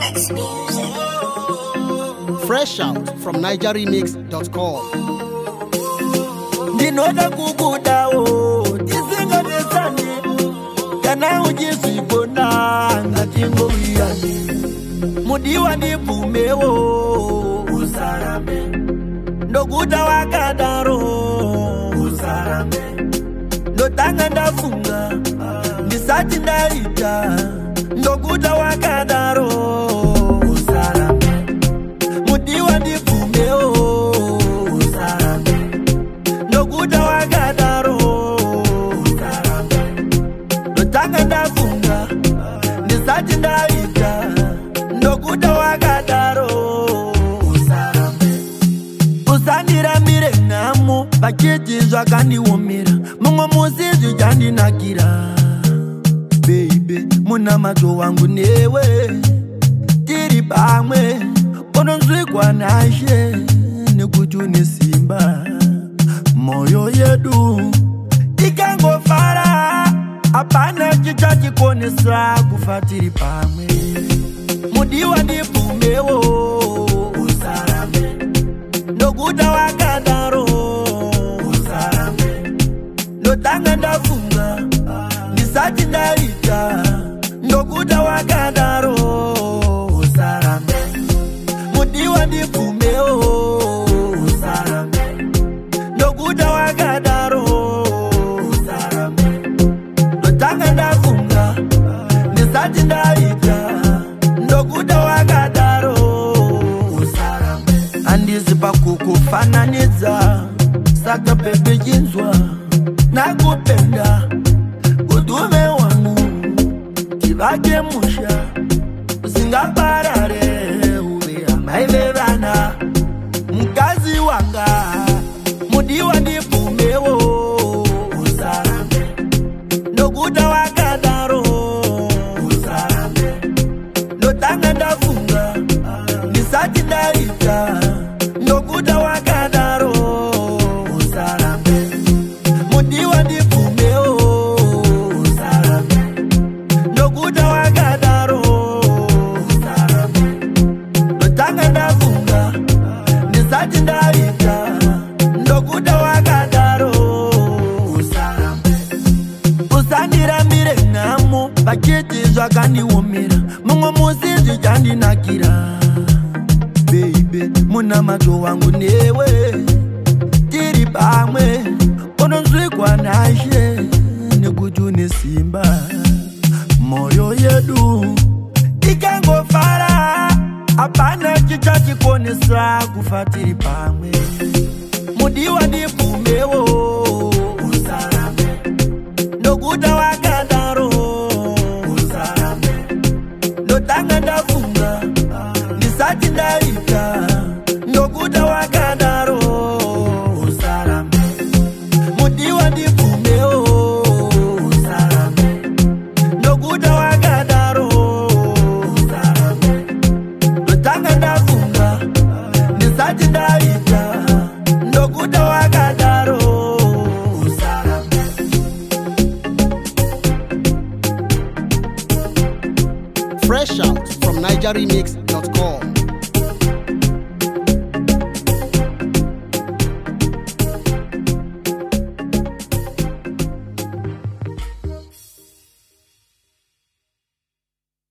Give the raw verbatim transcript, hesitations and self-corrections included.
Fresh out from niger remix dot com. Ndinoda kubuda o tisinga desani kana ujisi bona ngatingo yani mudiwa ndipume o usarame ndokuta wakadaro usarame ndotanga ndafunga ndisati ndaita ndokuta wakadaro usarame mudiwa ndipume o usarame ndokuta wakadaro usarame ndotanga ndafunga ndisati ndaita ndokuta wakadaro usarame usandiramire namo pakiti zvakandiomera mumwe musi zvichandinakira baby munamato wangu newe tiri pamwe unonzwikwa nashe nekuti une simba moyo yedu ikangofara hapana chichachikonesa kufa tiri pamwe mudiwa ndipumewo usarame ndokuta wakadaro usarame ndotanga ndafunga ndisati ndaita ndokuta wakadaro usarame mudiwa ndipumewo usarame ndokuta wakadaro usarame ndotanga ndafunga ndisati ndaita ndokuta wakadaro usarame andisi pakukufananidza saka pepe chinzwa nakupenda udume wangu tivake musha usingaparare uve amaivevana mukazi wanga mudiwa ndipumewo usarame ndokuta wakadaro usarame ndotanga ndafunga ndisati ndaita ndokuta wakadaro usarame mudiwa ndipumewo usarame ndokuta wakadaro usarame ndotanga ndafunga ndisati ndaita ndokuta wakadaro usarame usandiramire namo pakiti zvakandiomera mumwe musi zvichandinakira baby munamato wangu newe tiri pamwe unonzwikwa nashe nekuti une simba moyo yedu ikangofara hapana chichachikonesa kufa tiri pamwe mudiwa ndipumewo usarame ndokuta wakadaro usarame ndotanga ndafunga ndisati ndaita ndokuta wakadaro usarame mudiwa ndipumewo usarame ndokuta wakadaro usarame ndotanga ndafunga ndisati ndaita ndokuta wakadaro usarame Fresh out from niger remix dot com.